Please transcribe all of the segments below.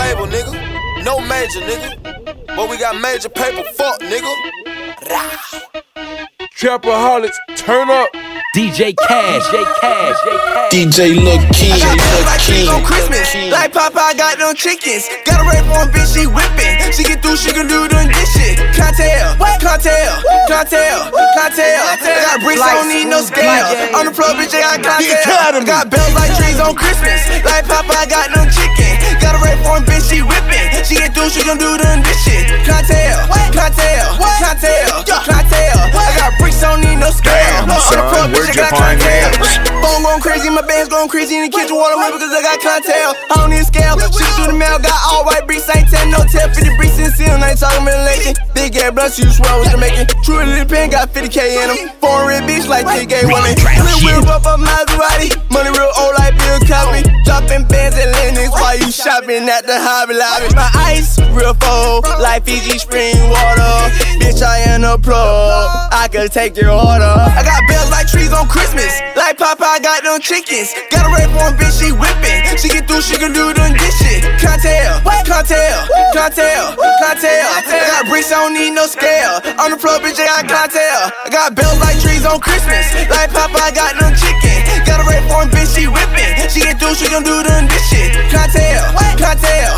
label, nigga. No major, nigga. But we got major paper, fuck, nigga. Trapaholics, turn up. DJ Cash, DJ Lil King, I got bills like trees on Christmas. Like Popeye, I got them chickens. Got a rape on bitch, she whippin'. She get through, she can do them this shit. Can't tell. I got bricks, I don't need no scale. On the floor, bitch, I got clientele. I got bells like trees on Christmas. Like Popeye, I got them chickens. Got a rape on bitch, she whippin'. She get through, she gon' do them this shit. Can't tell. I got bricks, I don't need no scale. Damn, son, where'd you find that? Phone going crazy, my band's going crazy in the kitchen. Water whip because I got clientele. I don't need a scale. Shit through the mail, got all white bricks. I ain't telling no tip. 50 bricks in the ceiling, I ain't talking ventilation. Big ass blunts, you swell with Jamaican. True little pen, got 50K in them. Foreign red bitch like TK women. Real whip up a Maserati. Money real old like Bill Cosby. Dropping bands and Lennox while you shopping at the Hobby Lobby. My ice real full like Fiji spring water. Bitch, I am a pro. I could take your order. I got bells like trees on Christmas. Like Popeye, I got them chickens. Got a rape on bitch, she whippin'. She get through, she can do them this shit. Can't tell. I got bricks, I don't need no scale. On the floor, bitch, I got clientele. I got bells like trees on Christmas. Like Popeye, I got them chickens. Got a rape on bitch, she whippin'. She get through, she gon' do them this shit. Can't tell. I got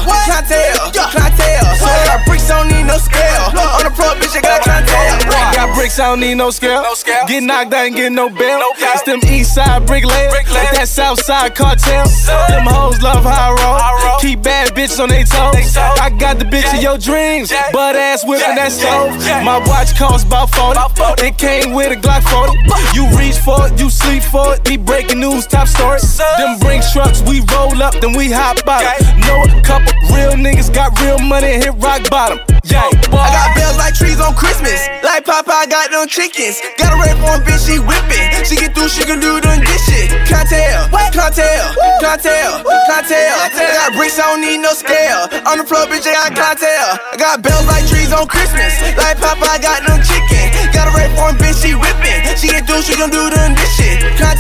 bricks, I don't need no scale. On the floor, bitch, I got clientele. Got bricks, I don't need no scale. Get knocked out and get no bail. It's them east side bricklayers, that south side cartel. Them hoes love how I roll. Keep bad bitches on they toes. I got the bitch of your dreams, butt ass whipping that stove. My watch costs about 40. It came with a Glock 40. You reach for it, you sleep for it. Be breaking news, top story. Them Brinks trucks, we roll up, then we hop bottom. Know a couple real niggas got real money and hit rock bottom. I got bells like trees on Christmas. Like Popeye, I got them chickens. Got a rape on bitch, she whippin'. She get through, she can do them this shit. Can't tell. I got bricks, I don't need no scale. On the floor, bitch, I got clientele. I got bells like trees on Christmas. Like Popeye, I got them chickens. Got a rape on bitch, she whippin'. She get through, she gon' do them this shit.